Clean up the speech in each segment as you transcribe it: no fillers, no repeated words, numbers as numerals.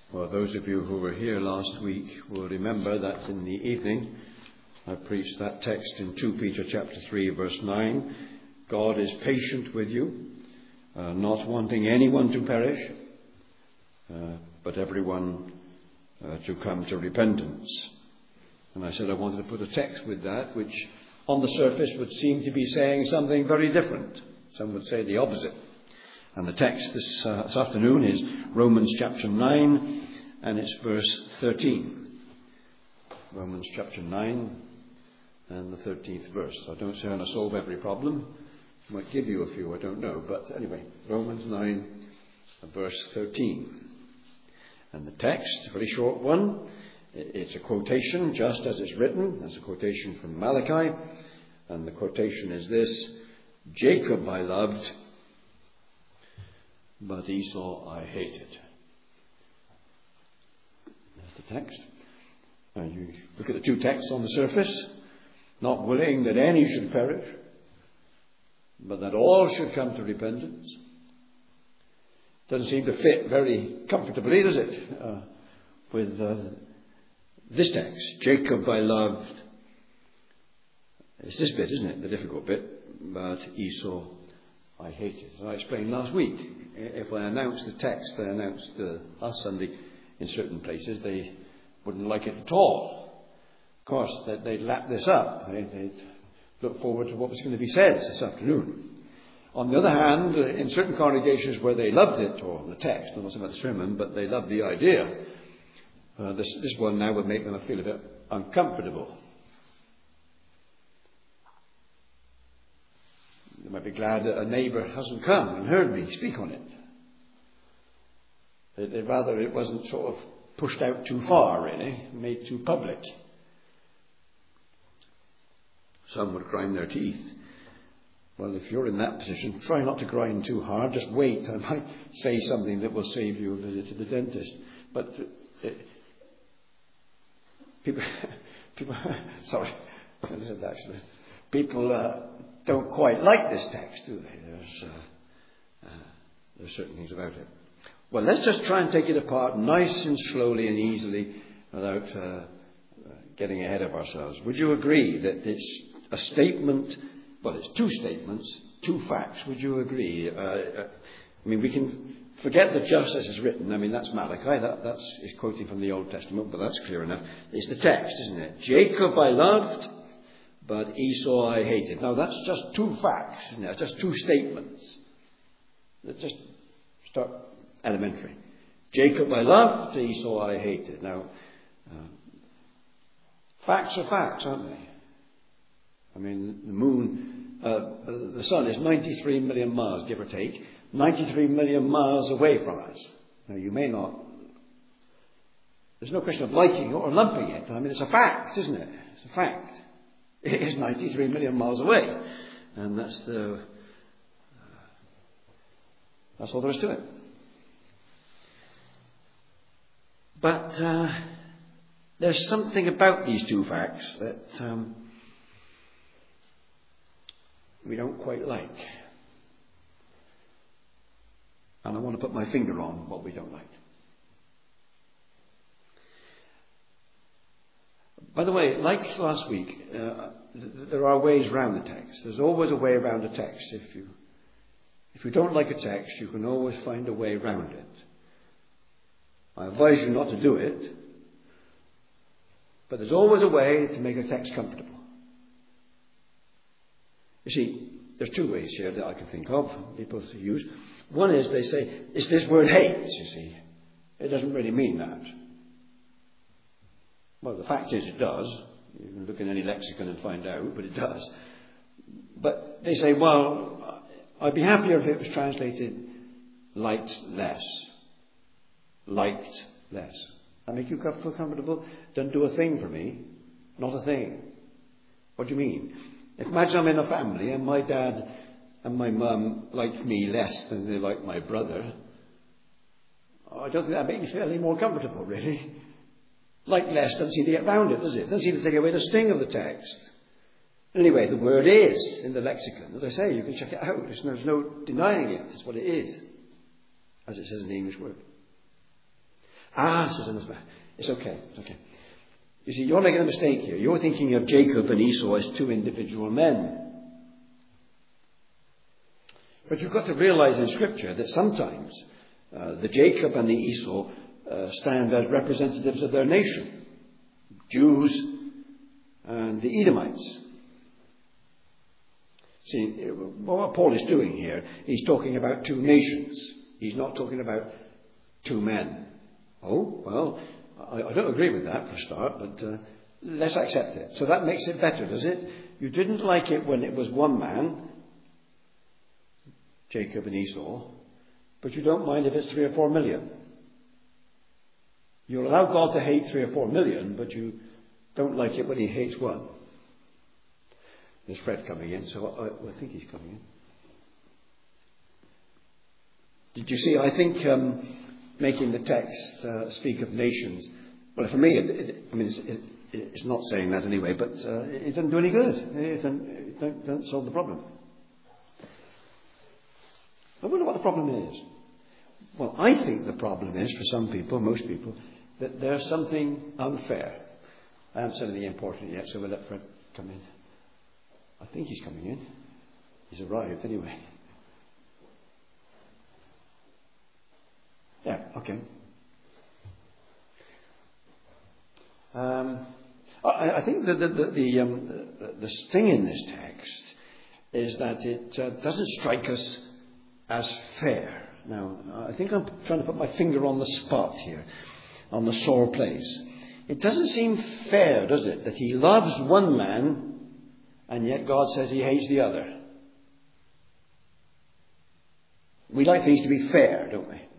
Well, those of you who were here last week will remember that in the evening I preached that text in 2 Peter chapter 3 verse 9. God is patient with you, not wanting anyone to perish, but everyone to come to repentance. And I said I wanted to put a text with that which on the surface would seem to be saying something very different. Some would say the opposite. And the text this afternoon is Romans chapter 9 and it's verse 13. Romans chapter 9 and the 13th verse. I don't say I'm going to solve every problem. I might give you a few, I don't know. But anyway, Romans 9 verse 13. And the text, a very short one, it's a quotation just as it's written. It's a quotation from Malachi. And the quotation is this: Jacob I loved, but Esau I hated. That's the text. And you look at the two texts on the surface, not willing that any should perish, but that all should come to repentance. Doesn't seem to fit very comfortably, does it, with this text. Jacob I loved. It's this bit, isn't it? The difficult bit. But Esau I hated. As I explained last week, if I announced the text, I announced last Sunday in certain places, they wouldn't like it at all. Of course, they'd lap this up. They'd look forward to what was going to be said this afternoon. On the other hand, in certain congregations where they loved it, or the text, I'm not saying about the sermon, but they loved the idea, this one now would make them feel a bit uncomfortable. They might be glad that a neighbour hasn't come and heard me speak on it. They'd rather it wasn't sort of pushed out too far, really, made too public. Some would grind their teeth. Well, if you're in that position, try not to grind too hard. Just wait. I might say something that will save you a visit to the dentist. But people sorry, I said that actually. People don't quite like this text, do they? There's certain things about it. Well, let's just try and take it apart nice and slowly and easily without getting ahead of ourselves. Would you agree that it's a statement? Well, it's two statements, two facts. Would you agree? I mean, we can forget the just as it's written. I mean, that's Malachi. That's quoting from the Old Testament, but that's clear enough. It's the text, isn't it? Jacob I loved, but Esau I hated. Now, that's just two facts, isn't it? It's just two statements. Let's just start elementary. Jacob I loved, Esau I hated. Now, facts are facts, aren't they? I mean, the moon, the sun is 93 million miles, give or take, 93 million miles away from us. Now, you may not, there's no question of liking it or lumping it. I mean, it's a fact, isn't it? It's a fact. It is 93 million miles away. And that's all there is to it. But there's something about these two facts that we don't quite like. And I want to put my finger on what we don't like. By the way, like last week, there are ways around the text. There's always a way around a text. If you don't like a text, you can always find a way around it. I advise you not to do it, but there's always a way to make a text comfortable. You see, there's two ways here that I can think of people use. One is they say, it's this word hates, you see. It doesn't really mean that. Well, the fact is it does. You can look in any lexicon and find out, but it does. But they say, well, I'd be happier if it was translated liked less. Liked less. That make you feel comfortable? Doesn't do a thing for me. Not a thing. What do you mean? Imagine I'm in a family and my dad and my mum like me less than they like my brother. I don't think that makes me feel any more comfortable, really. Like less doesn't seem to get round it, does it? Doesn't seem to take away the sting of the text. Anyway, the word is in the lexicon. As I say, you can check it out. There's no denying it. It's what it is, as it says in the English word. Says Elizabeth. It's okay. It's okay. You see, you're making a mistake here. You're thinking of Jacob and Esau as two individual men. But you've got to realize in Scripture that sometimes the Jacob and the Esau stand as representatives of their nation. Jews and the Edomites. See, what Paul is doing here, he's talking about two nations. He's not talking about two men. Oh, well, I don't agree with that for a start, but let's accept it. So that makes it better, does it? You didn't like it when it was one man, Jacob and Esau, but you don't mind if it's 3 or 4 million. You'll allow God to hate 3 or 4 million, but you don't like it when he hates one. There's Fred coming in, so I think he's coming in. Did you see, I think making the text speak of nations, well, for me, it's not saying that anyway, but it doesn't do any good. It doesn't solve the problem. I wonder what the problem is. Well, I think the problem is, for some people, most people, that there's something unfair. I haven't said anything important yet, so we'll let Fred come in. I think he's coming in. He's arrived anyway. Yeah, okay. I think the sting in this text is that it doesn't strike us as fair. Now, I think I'm trying to put my finger on the spot here, on the sore place. It doesn't seem fair, does it, that he loves one man and yet God says he hates the other. We like things to be fair, don't we?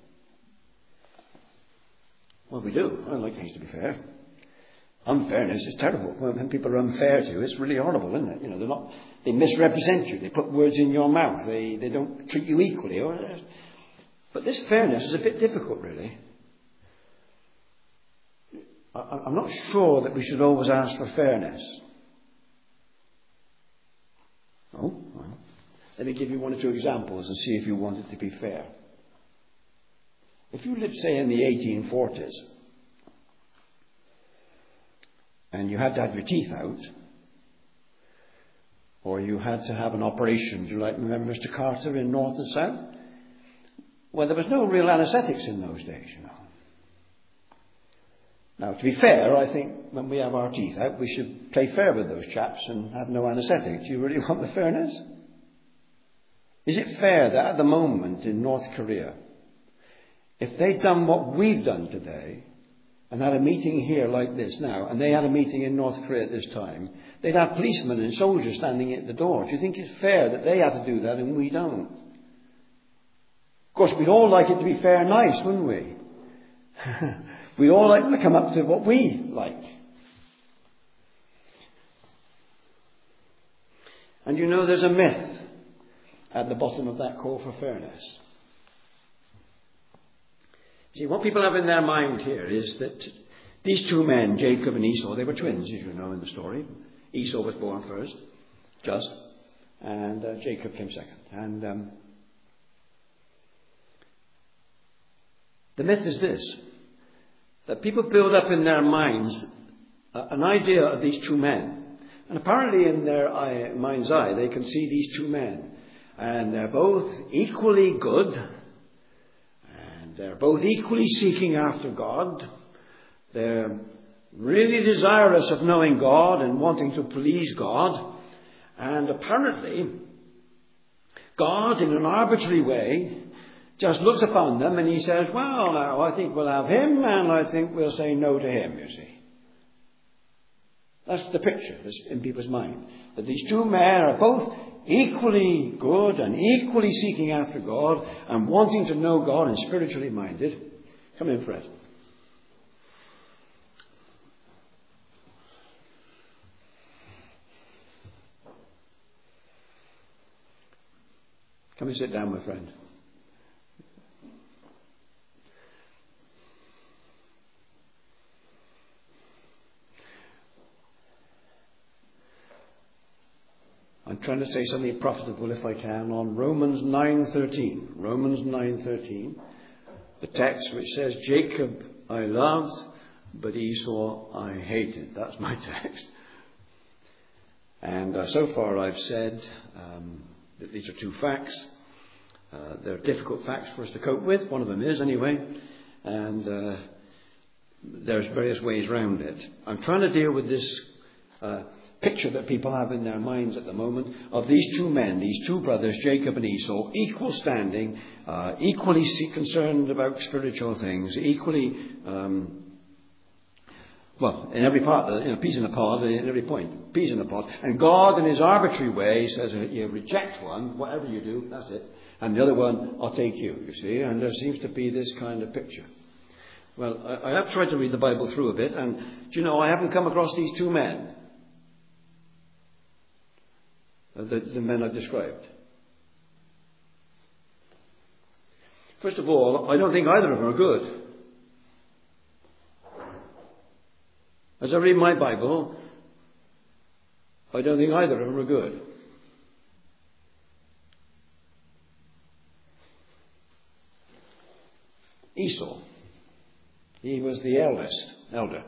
Well, we do. I like things to be fair. Unfairness is terrible. When people are unfair to you, it's really horrible, isn't it? You know, they misrepresent you. They put words in your mouth. They don't treat you equally. But this fairness is a bit difficult, really. I'm not sure that we should always ask for fairness. Oh, well. Let me give you 1 or 2 examples and see if you want it to be fair. If you lived, say, in the 1840s, and you had to have your teeth out, or you had to have an operation, do you remember Mr. Carter in North and South? Well, there was no real anaesthetics in those days, you know. Now, to be fair, I think when we have our teeth out, we should play fair with those chaps and have no anaesthetic. Do you really want the fairness? Is it fair that at the moment in North Korea, if they'd done what we've done today, and had a meeting here like this now, and they had a meeting in North Korea at this time, they'd have policemen and soldiers standing at the door. Do you think it's fair that they have to do that and we don't? Of course, we'd all like it to be fair and nice, wouldn't we? We all like to come up to what we like. And you know, there's a myth at the bottom of that call for fairness. See, what people have in their mind here is that these two men, Jacob and Esau, they were twins, as you know in the story. Esau was born first, and Jacob came second. And the myth is this, that people build up in their minds an idea of these two men. And apparently in their mind's eye, they can see these two men. And they're both equally good. And they're both equally seeking after God. They're really desirous of knowing God and wanting to please God. And apparently, God, in an arbitrary way, just looks upon them and he says, well, now, I think we'll have him and I think we'll say no to him, you see. That's the picture that's in people's mind. That these two men are both equally good and equally seeking after God and wanting to know God and spiritually minded. Come in, Fred. Come and sit down, my friend. I'm trying to say something profitable, if I can, on Romans 9:13. Romans 9:13, the text which says, Jacob I loved, but Esau I hated. That's my text. And so far I've said that these are two facts. They're difficult facts for us to cope with. One of them is, anyway. And there's various ways around it. I'm trying to deal with this picture that people have in their minds at the moment of these two men, these two brothers, Jacob and Esau, equal standing, equally concerned about spiritual things, equally, in every part, peas in a pod, in every point, peas in a pod. And God, in his arbitrary way, says, you reject one, whatever you do, that's it. And the other one, I'll take you see. And there seems to be this kind of picture. Well, I have tried to read the Bible through a bit, and do you know, I haven't come across these two men. The men I've described. First of all, I don't think either of them are good. As I read my Bible, I don't think either of them are good. Esau. He was the elder.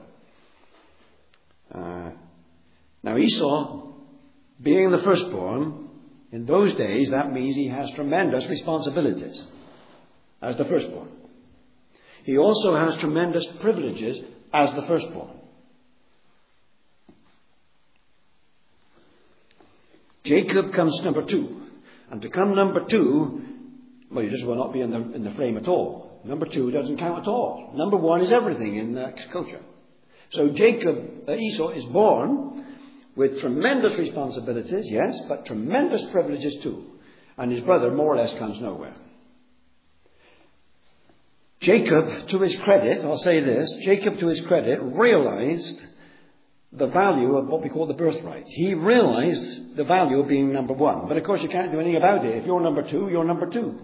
Now Esau, being the firstborn, in those days, that means he has tremendous responsibilities as the firstborn. He also has tremendous privileges as the firstborn. Jacob comes number 2. And to come number 2, well, you just will not be in the frame at all. Number 2 doesn't count at all. Number 1 is everything in culture. So Esau is born with tremendous responsibilities, yes, but tremendous privileges too. And his brother more or less comes nowhere. Jacob, to his credit, I'll say this, Jacob, to his credit, realized the value of what we call the birthright. He realized the value of being number 1. But of course you can't do anything about it. If you're number 2, you're number 2.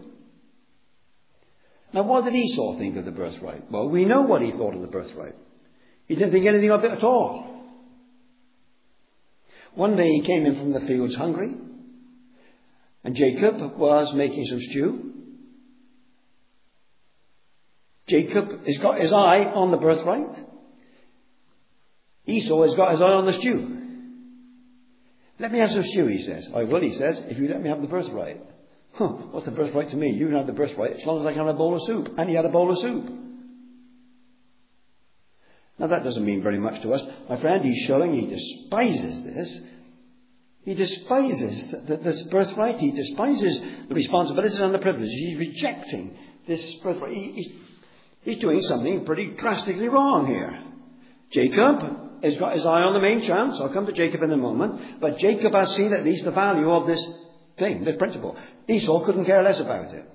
Now what did Esau think of the birthright? Well, we know what he thought of the birthright. He didn't think anything of it at all. One day he came in from the fields hungry, and Jacob was making some stew. Jacob has got his eye on the birthright. Esau has got his eye on the stew. Let me have some stew, he says. I will, he says, if you let me have the birthright. What's the birthright to me? You can have the birthright as long as I can have a bowl of soup. And he had a bowl of soup. Now that doesn't mean very much to us. My friend, he's showing he despises this. He despises this birthright. He despises the responsibilities and the privileges. He's rejecting this birthright. He's doing something pretty drastically wrong here. Jacob has got his eye on the main chance. I'll come to Jacob in a moment. But Jacob has seen at least the value of this thing, this principle. Esau couldn't care less about it.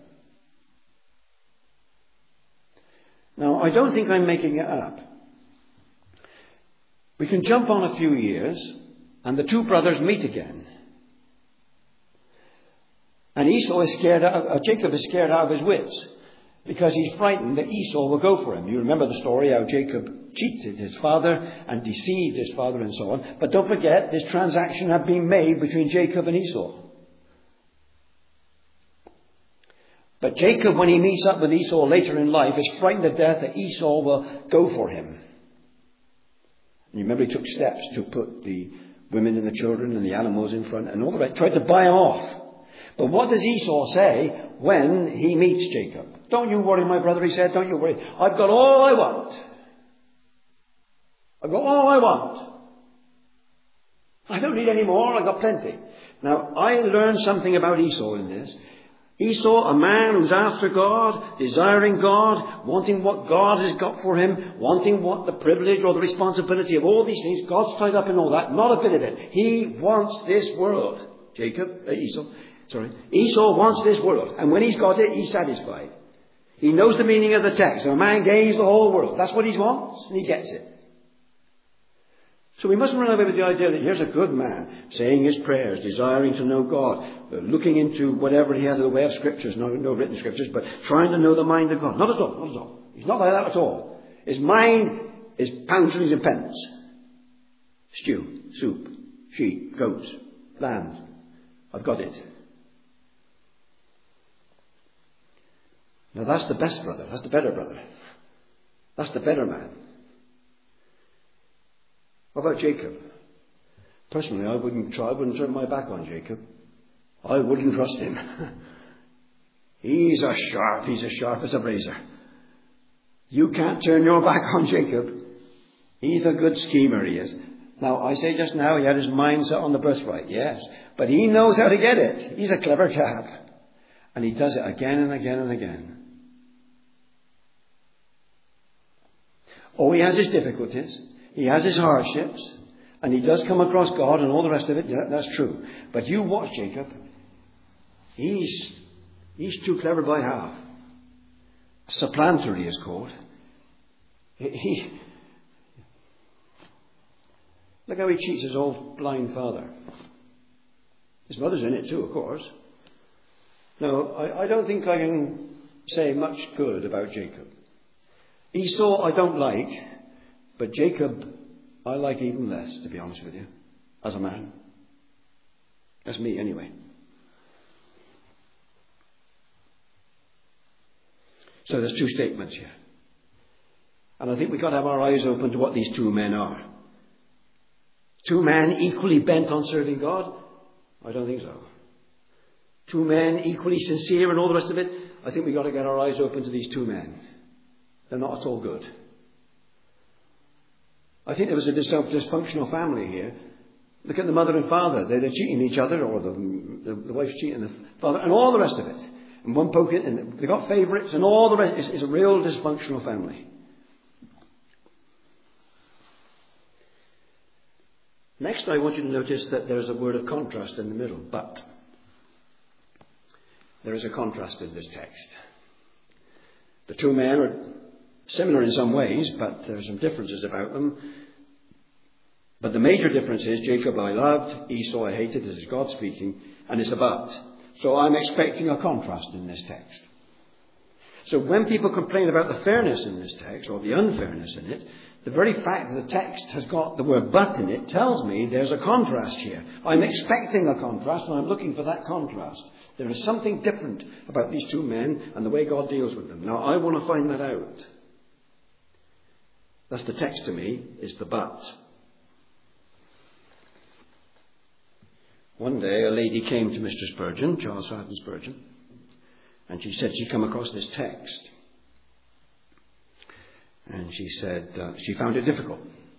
Now, I don't think I'm making it up. We can jump on a few years, and the two brothers meet again. And Jacob is scared out of his wits, because he's frightened that Esau will go for him. You remember the story how Jacob cheated his father and deceived his father and so on. But don't forget, this transaction had been made between Jacob and Esau. But Jacob, when he meets up with Esau later in life, is frightened to death that Esau will go for him. And you remember he took steps to put the women and the children and the animals in front and all the rest, tried to buy him off. But what does Esau say when he meets Jacob? Don't you worry, my brother, he said, don't you worry. I've got all I want. I've got all I want. I don't need any more, I've got plenty. Now, I learned something about Esau in this. Esau, a man who's after God, desiring God, wanting what God has got for him, wanting what the privilege or the responsibility of all these things, God's tied up in all that, not a bit of it. He wants this world. Esau wants this world. And when he's got it, he's satisfied. He knows the meaning of the text. A man gains the whole world. That's what he wants, and he gets it. So we mustn't run away with the idea that here's a good man saying his prayers, desiring to know God, looking into whatever he has in the way of scriptures, no written scriptures, but trying to know the mind of God. Not at all, not at all. He's not like that at all. His mind is pounds, shillings and pence. Stew, soup, sheep, goats, land. I've got it. Now that's the best brother. That's the better brother. That's the better man. What about Jacob? Personally, I wouldn't turn my back on Jacob. I wouldn't trust him. He's as sharp as a razor. You can't turn your back on Jacob. He's a good schemer, he is. Now, I say just now he had his mind set on the birthright, yes. But he knows how to get it. He's a clever chap. And he does it again and again and again. Oh, he has his difficulties. He has his hardships. And he does come across God and all the rest of it. Yeah, that's true. But you watch Jacob. He's too clever by half. Supplanter, he is called. Look how he cheats his old blind father. His mother's in it too, of course. No, I don't think I can say much good about Jacob. Esau I don't like, but Jacob I like even less, to be honest with you, as a man. That's me anyway. So there's two statements here. And I think we've got to have our eyes open to what these two men are. Two men equally bent on serving God? I don't think so. Two men equally sincere and all the rest of it? I think we've got to get our eyes open to these two men. They're not at all good. I think there was a dysfunctional family here. Look at the mother and father. They're cheating each other, or the wife's cheating the father, and all the rest of it. And one poking, and they've got favourites, and all the rest. It's a real dysfunctional family. Next, I want you to notice that there's a word of contrast in the middle. But there is a contrast in this text. The two men are similar in some ways, but there are some differences about them. But the major difference is Jacob I loved, Esau I hated. This is God speaking, and it's a but. So I'm expecting a contrast in this text. So when people complain about the fairness in this text, or the unfairness in it, the very fact that the text has got the word but in it tells me there's a contrast here. I'm expecting a contrast, and I'm looking for that contrast. There is something different about these two men and the way God deals with them. Now, I want to find that out. That's the text to me, is the but. One day, a lady came to Mr. Spurgeon, Charles Haddon Spurgeon, and she said she'd come across this text. And she said she found it difficult.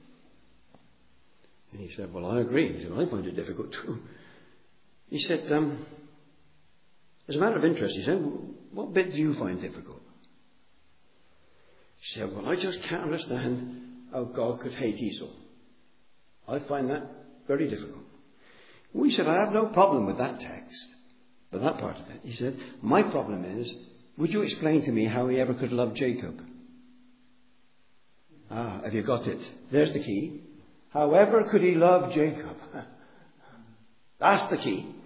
And he said, well, I agree. He said, well, I find it difficult too. He said, as a matter of interest, he said, what bit do you find difficult? She said, well, I just can't understand how God could hate Esau. I find that very difficult. We said, I have no problem with that text, but that part of it. He said, my problem is, would you explain to me how he ever could love Jacob? Ah, have you got it? There's the key. However could he love Jacob? That's the key.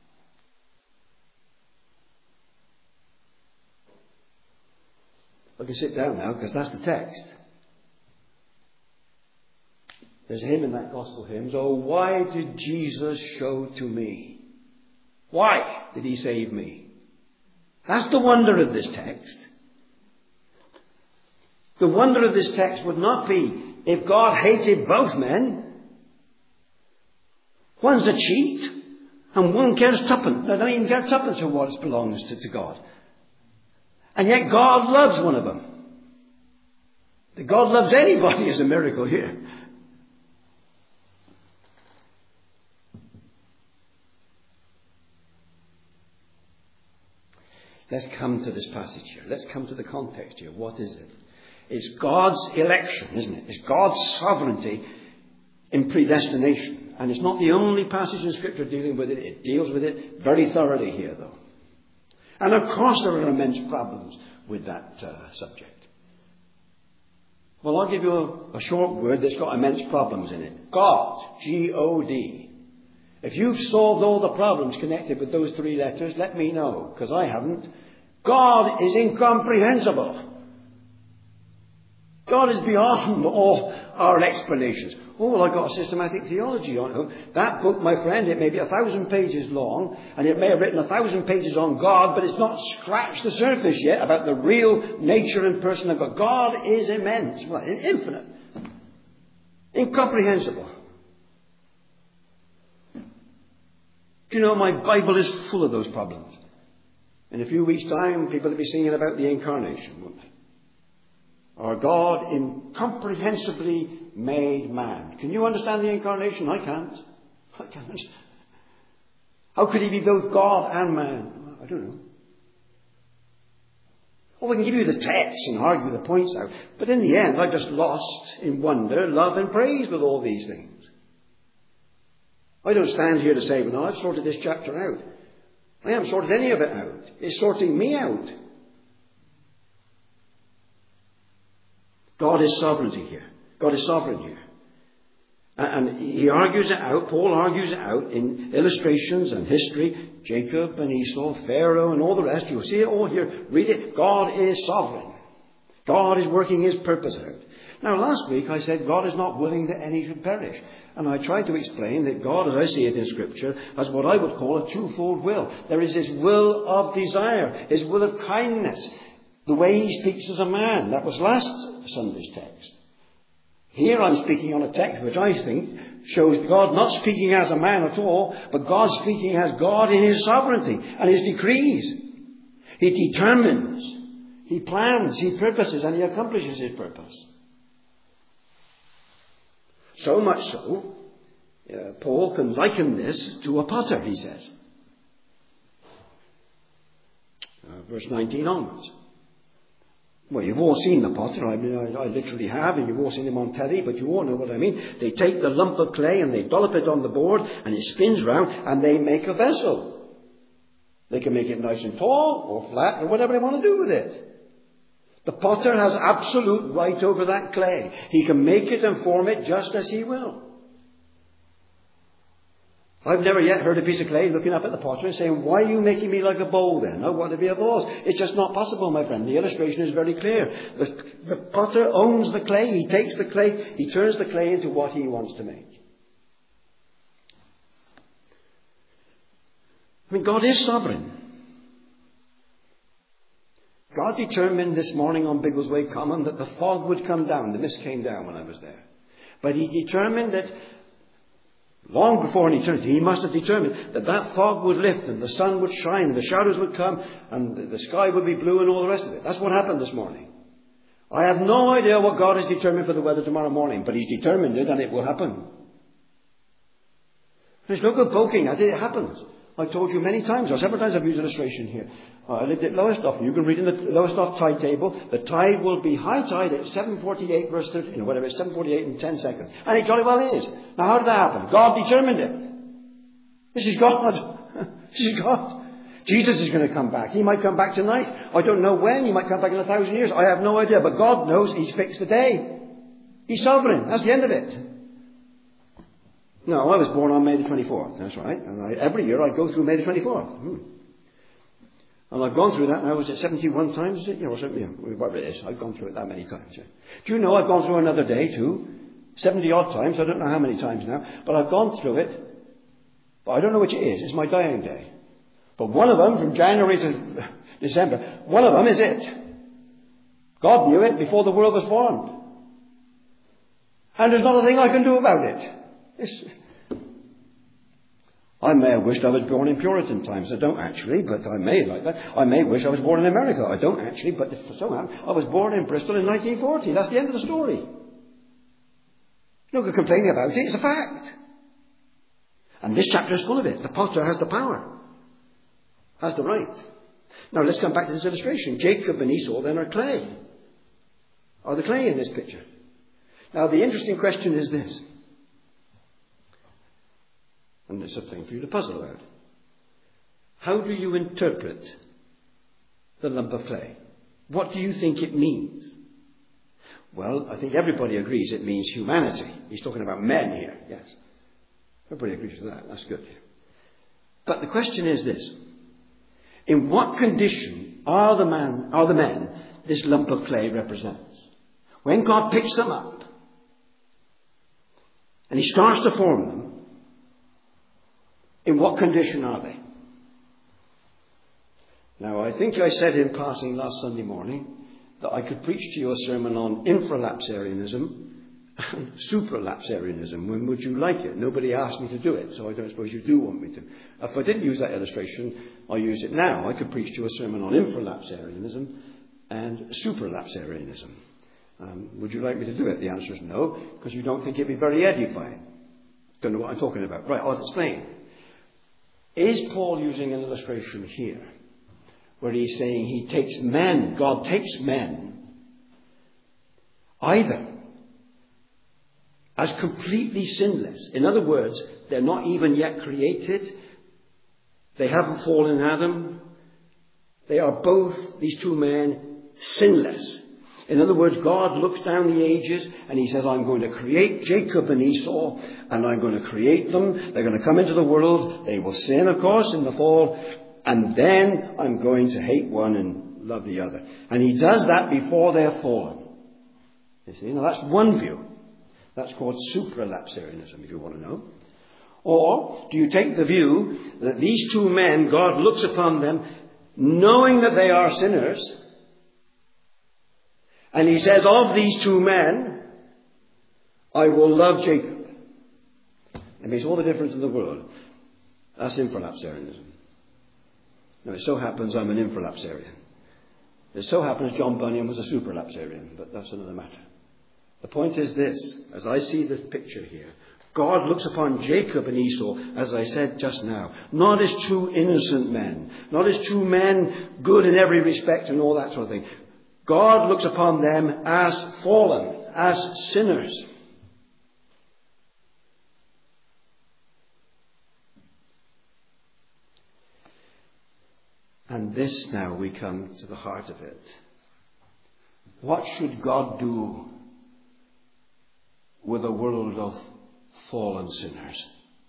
I can sit down now because that's the text. There's a hymn in that gospel hymns. Oh, why did Jesus show to me? Why did he save me? That's the wonder of this text. The wonder of this text would not be if God hated both men. One's a cheat and one cares tuppence. They don't even care tuppence for what belongs to God. And yet God loves one of them. That God loves anybody is a miracle here. Let's come to this passage here. Let's come to the context here. What is it? It's God's election, isn't it? It's God's sovereignty in predestination. And it's not the only passage in Scripture dealing with it. It deals with it very thoroughly here, though. And of course there are immense problems with that subject. Well, I'll give you a short word that's got immense problems in it. God, G-O-D. If you've solved all the problems connected with those three letters, let me know, because I haven't. God is incomprehensible. God is beyond all our explanations. Oh, well, I've got a systematic theology on it. That book, my friend, it may be 1,000 pages long, and it may have written 1,000 pages on God, but it's not scratched the surface yet about the real nature and person of God. God is immense, infinite, incomprehensible. Do you know, my Bible is full of those problems. In a few weeks' time, people will be singing about the incarnation, won't they? Our God incomprehensibly made man. Can you understand the incarnation? I can't. I can't. How could he be both God and man? I don't know. Oh, I can give you the text and argue the points out. But in the end, I'm just lost in wonder, love and praise with all these things. I don't stand here to say, well, no, I've sorted this chapter out. I haven't sorted any of it out. It's sorting me out. God is sovereignty here. God is sovereign here. And he argues it out, Paul argues it out in illustrations and history. Jacob and Esau, Pharaoh and all the rest. You'll see it all here. Read it. God is sovereign. God is working his purpose out. Now, last week I said God is not willing that any should perish. And I tried to explain that God, as I see it in Scripture, has what I would call a twofold will. There is his will of desire, his will of kindness, the way he speaks as a man. That was last Sunday's text. Here I'm speaking on a text which I think shows God not speaking as a man at all, but God speaking as God in his sovereignty and his decrees. He determines, he plans, he purposes, and he accomplishes his purpose. So much so, Paul can liken this to a potter, he says. Verse 19 onwards. Well, you've all seen the potter. I mean, I literally have, and you've all seen him on telly, but you all know what I mean. They take the lump of clay and they dollop it on the board, and it spins round, and they make a vessel. They can make it nice and tall, or flat, or whatever they want to do with it. The potter has absolute right over that clay. He can make it and form it just as he will. I've never yet heard a piece of clay looking up at the potter and saying, why are you making me like a bowl then? I want to be a vase. It's just not possible, my friend. The illustration is very clear. The potter owns the clay. He takes the clay. He turns the clay into what he wants to make. I mean, God is sovereign. God determined this morning on Biggleswade Common that the fog would come down. The mist came down when I was there. But he determined that long before in eternity, he must have determined that that fog would lift and the sun would shine and the shadows would come and the sky would be blue and all the rest of it. That's what happened this morning. I have no idea what God has determined for the weather tomorrow morning, but he's determined it and it will happen. There's no good poking at it. It happens. I've told you many times, or several times I've used illustration here. I lived at Lowestoft. You can read in the Lowestoft tide table, the tide will be high tide at 7:48 verse 13, whatever, it's 7:48 in 10 seconds. And it jolly well is. Now how did that happen? God determined it. This is God. This is God. Jesus is going to come back. He might come back tonight. I don't know when. He might come back in 1,000 years. I have no idea. But God knows. He's fixed the day. He's sovereign. That's the end of it. No, I was born on May the 24th. That's right. And every year I go through May the 24th. And I've gone through that now. Was it 71 times? Is it? Yeah, or something. Yeah, whatever it is. I've gone through it that many times. Yeah. Do you know I've gone through another day too? 70 odd times. I don't know how many times now. But I've gone through it. But I don't know which it is. It's my dying day. But one of them, from January to December, one of them is it. God knew it before the world was formed. And there's not a thing I can do about it. I may have wished I was born in Puritan times. I don't actually, but I may like that. I may wish I was born in America. I don't actually, but if for so happened, I was born in Bristol in 1940. That's the end of the story. No good complaining about it. It's a fact. And this chapter is full of it. The potter has the power. Has the right. Now let's come back to this illustration. Jacob and Esau then are clay. Are the clay in this picture? Now the interesting question is this. And it's a thing for you to puzzle about. How do you interpret the lump of clay? What do you think it means? Well, I think everybody agrees it means humanity. He's talking about men here, yes. Everybody agrees with that. That's good. But the question is this. In what condition are the men this lump of clay represents? when God picks them up and he starts to form them, in what condition are they? Now, I think I said in passing last Sunday morning that I could preach to you a sermon on infralapsarianism and supralapsarianism. When would you like it? Nobody asked me to do it, so I don't suppose you do want me to. If I didn't use that illustration, I'll use it now. I could preach to you a sermon on infralapsarianism and supralapsarianism. Would you like me to do it? The answer is no, because you don't think it'd be very edifying. Don't know what I'm talking about. Right, I'll explain. Is Paul using an illustration here where he's saying he takes men, God takes men, either as completely sinless. In other words, they're not even yet created. They haven't fallen in Adam. They are both, these two men, sinless. In other words, God looks down the ages and he says, I'm going to create Jacob and Esau, and I'm going to create them. They're going to come into the world. They will sin, of course, in the fall. And then I'm going to hate one and love the other. And he does that before they're fallen. You see, now that's one view. That's called supralapsarianism, if you want to know. Or do you take the view that these two men, God looks upon them, knowing that they are sinners, and he says, of these two men, I will love Jacob. It makes all the difference in the world. That's infralapsarianism. Now, it so happens I'm an infralapsarian. It so happens John Bunyan was a supralapsarian, but that's another matter. The point is this, as I see this picture here, God looks upon Jacob and Esau, as I said just now, not as two innocent men, not as two men good in every respect and all that sort of thing. God looks upon them as fallen, as sinners. And this now we come to the heart of it. What should God do with a world of fallen sinners?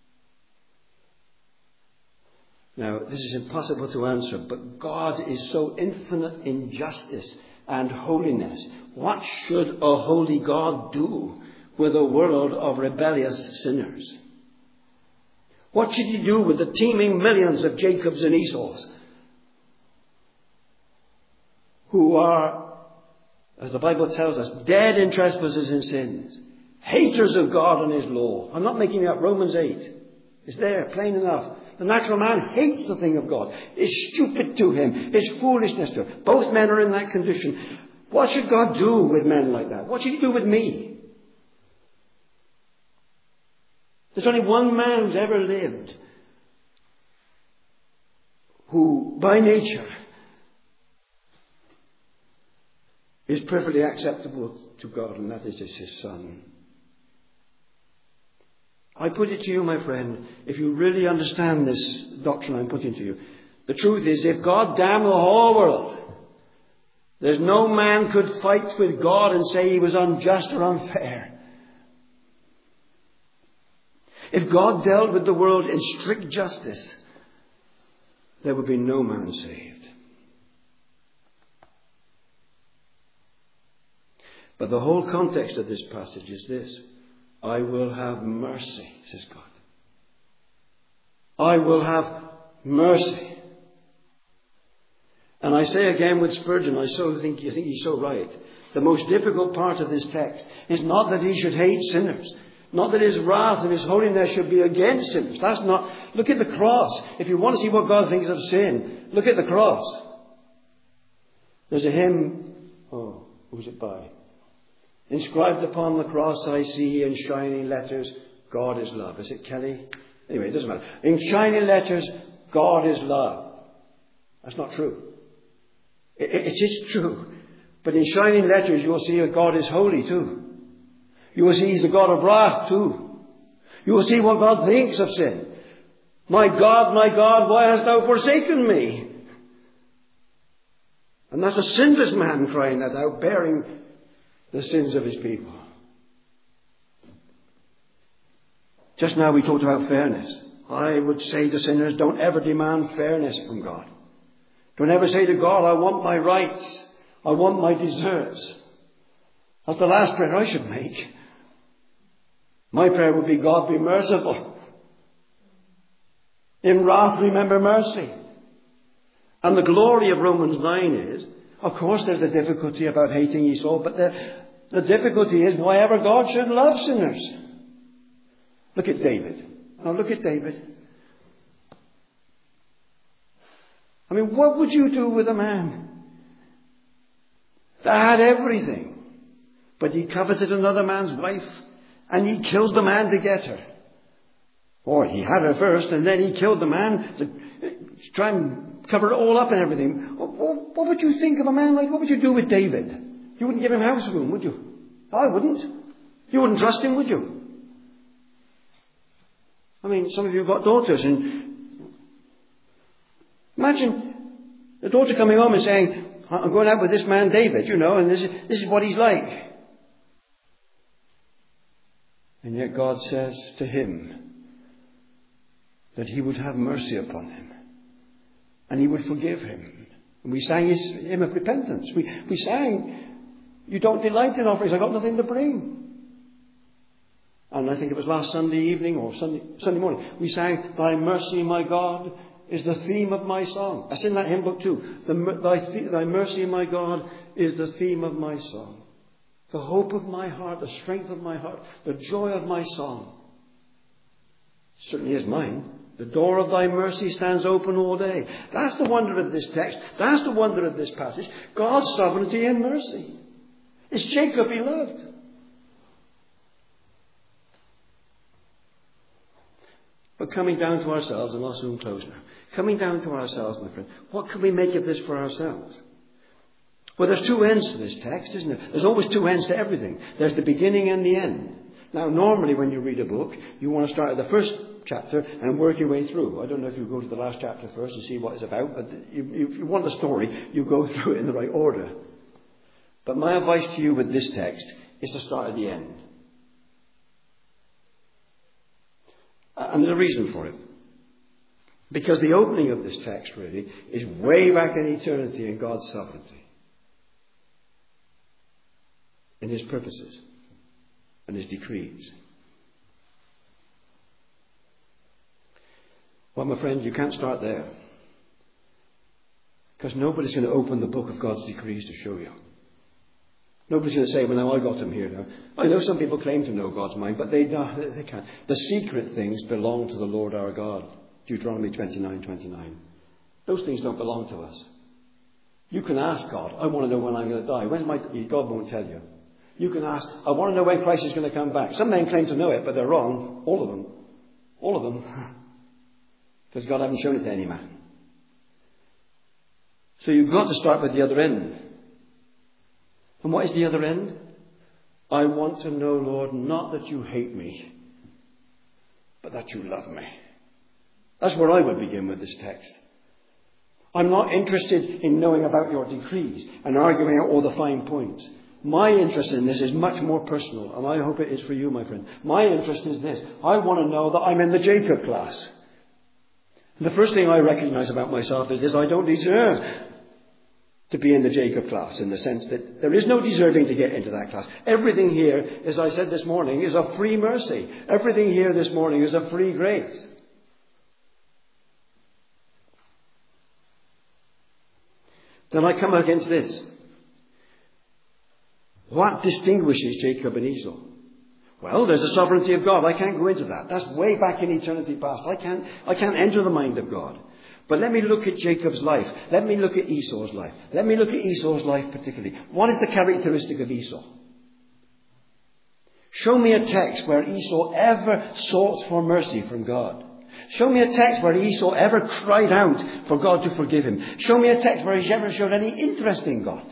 Now, this is impossible to answer, but God is so infinite in justice and holiness. What should a holy God do with a world of rebellious sinners? What should he do with the teeming millions of Jacobs and Esau's who are, as the Bible tells us, dead in trespasses and sins, haters of God and his law? I'm not making it up. Romans 8. It's there, plain enough. The natural man hates the thing of God. It's stupid to him. It's foolishness to him. Both men are in that condition. What should God do with men like that? What should he do with me? There's only one man who's ever lived who, by nature, is perfectly acceptable to God, and that is his Son. I put it to you, my friend, if you really understand this doctrine I'm putting to you, the truth is, if God damned the whole world, there's no man could fight with God and say he was unjust or unfair. If God dealt with the world in strict justice, there would be no man saved. But the whole context of this passage is this: I will have mercy, says God. I will have mercy. And I say again with Spurgeon, I think he's so right. The most difficult part of this text is not that he should hate sinners, not that his wrath and his holiness should be against sinners. That's not. Look at the cross. If you want to see what God thinks of sin, look at the cross. There's a hymn. Oh, who's it by? Inscribed upon the cross I see in shining letters, God is love. Is it Kelly? Anyway, it doesn't matter. In shining letters, God is love. That's not true. It is true. But in shining letters, you will see that God is holy too. You will see he's a God of wrath too. You will see what God thinks of sin. My God, why hast thou forsaken me? And that's a sinless man crying that out, bearing the sins of his people. Just now we talked about fairness. I would say to sinners, don't ever demand fairness from God. Don't ever say to God, I want my rights. I want my deserts. That's the last prayer I should make. My prayer would be, God, be merciful. In wrath, remember mercy. And the glory of Romans 9 is, of course, there's the difficulty about hating Esau, but the difficulty is why ever God should love sinners. Look at David. Now look at David. I mean, what would you do with a man that had everything, but he coveted another man's wife and he killed the man to get her? Or he had her first and then he killed the man to try and cover it all up and everything. What would you think of a man like? What would you do with David? You wouldn't give him house room, would you? I wouldn't. You wouldn't trust him, would you? I mean, some of you have got daughters, and imagine the daughter coming home and saying, I'm going out with this man David, and this is what he's like. And yet God says to him that he would have mercy upon him and he would forgive him. And we sang his hymn of repentance. We sang, you don't delight in offerings, I've got nothing to bring. And I think it was last Sunday evening or Sunday morning, we sang, Thy mercy, my God, is the theme of my song. That's in that hymn book too. Thy mercy, my God, is the theme of my song. The hope of my heart, the strength of my heart, the joy of my song. It certainly is mine. The door of thy mercy stands open all day. That's the wonder of this text. That's the wonder of this passage. God's sovereignty and mercy. It's Jacob he loved. But coming down to ourselves, and I'll soon close now. Coming down to ourselves, my friend, what can we make of this for ourselves? Well, there's two ends to this text, isn't there? There's always two ends to everything. There's the beginning and the end. Now, normally when you read a book, you want to start at the first chapter and work your way through. I don't know if you go to the last chapter first and see what it's about, but if you want the story, you go through it in the right order. But my advice to you with this text is to start at the end. And there's a reason for it. Because the opening of this text really is way back in eternity in God's sovereignty. In his purposes and his decrees. Well, my friend, you can't start there. Because nobody's going to open the book of God's decrees to show you. Nobody's going to say, well, now I got them here now. I know some people claim to know God's mind, but they can't. The secret things belong to the Lord our God. Deuteronomy 29:29. Those things don't belong to us. You can ask God, I want to know when I'm going to die. When's my... God won't tell you. You can ask, I want to know when Christ is going to come back. Some men claim to know it, but they're wrong. All of them. All of them. Because God hasn't shown it to any man. So you've got to start with the other end. And what is the other end? I want to know, Lord, not that you hate me, but that you love me. That's where I would begin with this text. I'm not interested in knowing about your decrees and arguing out all the fine points. My interest in this is much more personal, and I hope it is for you, my friend. My interest is this. I want to know that I'm in the Jacob class. The first thing I recognize about myself is this: I don't deserve to be in the Jacob class, in the sense that there is no deserving to get into that class. Everything here, as I said this morning, is a free mercy. Everything here this morning is a free grace. Then I come against this. What distinguishes Jacob and Esau? Well, there's the sovereignty of God. I can't go into that. That's way back in eternity past. I can't enter the mind of God. But let me look at Jacob's life. Let me look at Esau's life. Let me look at Esau's life particularly. What is the characteristic of Esau? Show me a text where Esau ever sought for mercy from God. Show me a text where Esau ever cried out for God to forgive him. Show me a text where he ever showed any interest in God.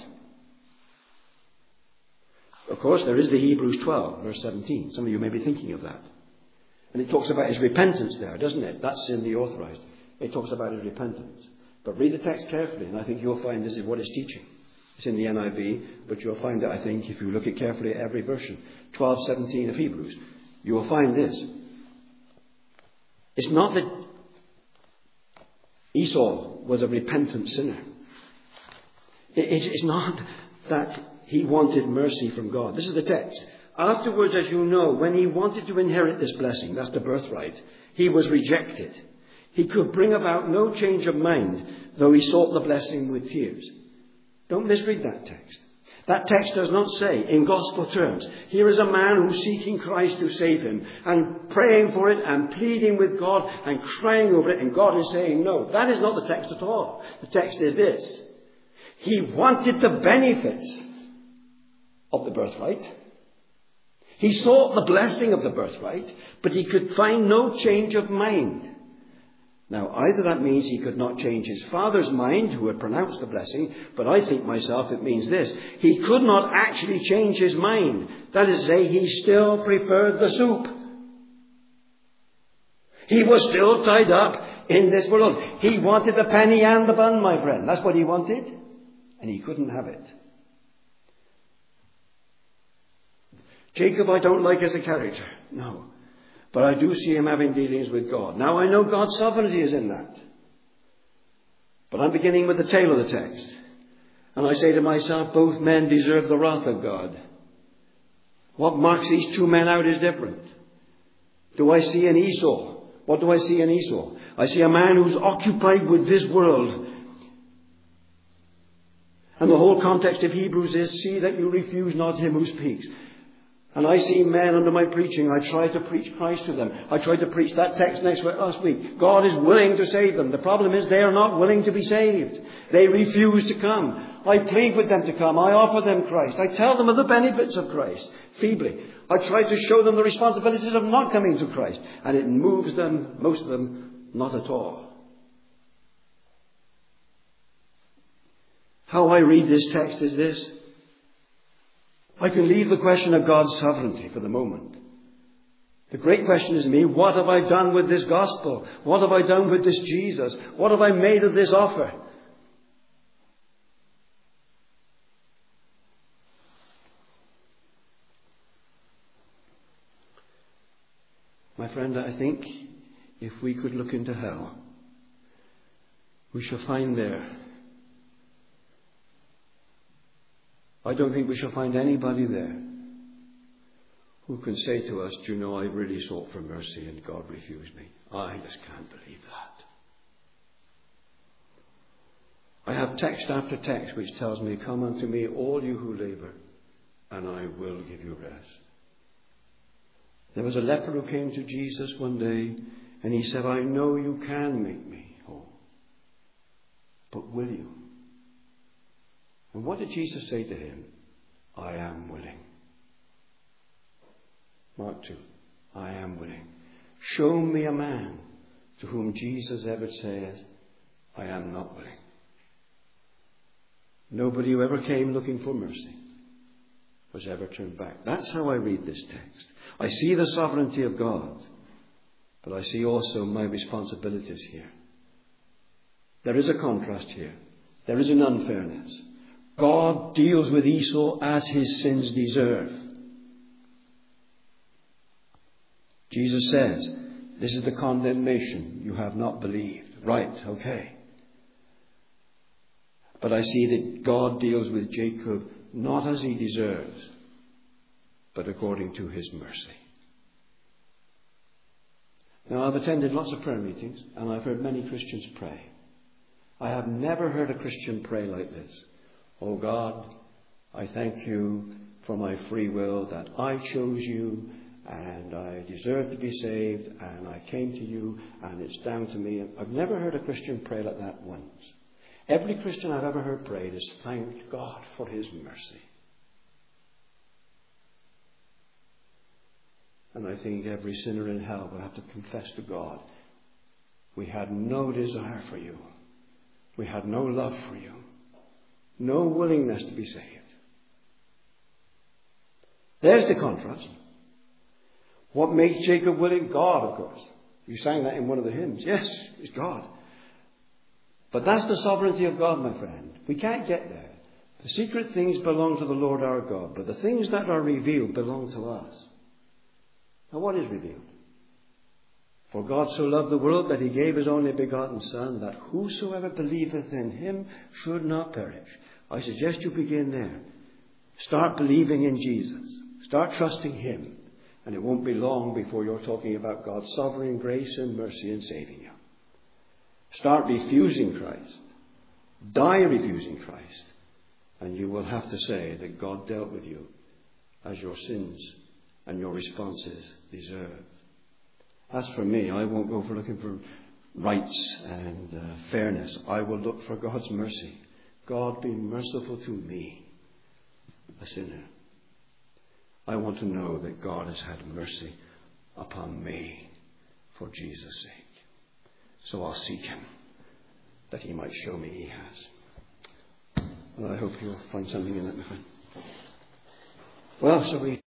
Of course, there is the Hebrews 12, verse 17. Some of you may be thinking of that. And it talks about his repentance there, doesn't it? That's in the Authorized. It talks about his repentance. But read the text carefully, and I think you'll find this is what it's teaching. It's in the NIV, but you'll find it, I think, if you look at carefully at every version. 12:17 of Hebrews. You will find this. It's not that Esau was a repentant sinner. It's not that he wanted mercy from God. This is the text. Afterwards, as you know, when he wanted to inherit this blessing, that's the birthright, he was rejected. He could bring about no change of mind, though he sought the blessing with tears. Don't misread that text. That text does not say, in gospel terms, here is a man who's seeking Christ to save him, and praying for it, and pleading with God, and crying over it, and God is saying no. That is not the text at all. The text is this. He wanted the benefits of the birthright. He sought the blessing of the birthright, but he could find no change of mind. Now, either that means he could not change his father's mind, who had pronounced the blessing, but I think myself it means this. He could not actually change his mind. That is to say, he still preferred the soup. He was still tied up in this world. He wanted the penny and the bun, my friend. That's what he wanted. And he couldn't have it. Jacob I don't like as a character. No. But I do see him having dealings with God. Now I know God's sovereignty is in that. But I'm beginning with the tail of the text. And I say to myself, both men deserve the wrath of God. What marks these two men out is different. Do I see an Esau? What do I see in Esau? I see a man who's occupied with this world. And the whole context of Hebrews is, see that you refuse not him who speaks. And I see men under my preaching, I try to preach Christ to them. I tried to preach that text last week. God is willing to save them. The problem is they are not willing to be saved. They refuse to come. I plead with them to come. I offer them Christ. I tell them of the benefits of Christ, feebly. I try to show them the responsibilities of not coming to Christ. And it moves them, most of them, not at all. How I read this text is this. I can leave the question of God's sovereignty for the moment. The great question is me, what have I done with this gospel? What have I done with this Jesus? What have I made of this offer? My friend, I think if we could look into hell, we shall find there, I don't think we shall find anybody there who can say to us, do you know, I really sought for mercy and God refused me. I just can't believe that. I have text after text which tells me, come unto me, all you who labour, and I will give you rest. There was a leper who came to Jesus one day, and he said, I know you can make me whole, but will you? And what did Jesus say to him? I am willing. Mark 2. I am willing. Show me a man to whom Jesus ever says, I am not willing. Nobody who ever came looking for mercy was ever turned back. That's how I read this text. I see the sovereignty of God, but I see also my responsibilities here. There is a contrast here. There is an unfairness. God deals with Esau as his sins deserve. Jesus says, this is the condemnation. You have not believed. Right, okay. But I see that God deals with Jacob not as he deserves, but according to his mercy. Now, I've attended lots of prayer meetings, and I've heard many Christians pray. I have never heard a Christian pray like this. Oh God, I thank you for my free will, that I chose you and I deserve to be saved and I came to you and it's down to me. I've never heard a Christian pray like that once. Every Christian I've ever heard pray has thanked God for his mercy. And I think every sinner in hell will have to confess to God, we had no desire for you. We had no love for you. No willingness to be saved. There's the contrast. What makes Jacob willing? God, of course. You sang that in one of the hymns. Yes, it's God. But that's the sovereignty of God, my friend. We can't get there. The secret things belong to the Lord our God, but the things that are revealed belong to us. Now, what is revealed? For God so loved the world that he gave his only begotten Son, that whosoever believeth in him should not perish. I suggest you begin there. Start believing in Jesus. Start trusting him. And it won't be long before you're talking about God's sovereign grace and mercy in saving you. Start refusing Christ. Die refusing Christ. And you will have to say that God dealt with you as your sins and your responses deserve. As for me, I won't go for looking for rights and fairness. I will look for God's mercy. God, be merciful to me, a sinner. I want to know that God has had mercy upon me for Jesus' sake. So I'll seek him, that he might show me he has. Well, I hope you'll find something in it, my friend. Well, shall we